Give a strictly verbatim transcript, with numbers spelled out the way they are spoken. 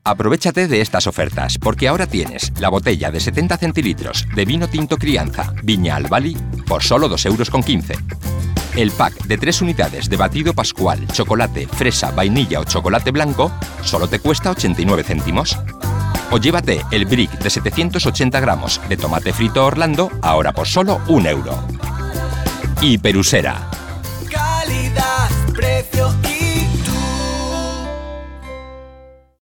Aprovéchate de estas ofertas, porque ahora tienes la botella de setenta centilitros de vino tinto Crianza, Viña Albali, por solo dos euros con quince. El pack de tres unidades de batido pascual, chocolate, fresa, vainilla o chocolate blanco, solo te cuesta ochenta y nueve céntimos. O llévate el brick de setecientos ochenta gramos de tomate frito Orlando, ahora por solo un euro. Y Perusera. Calidad, precio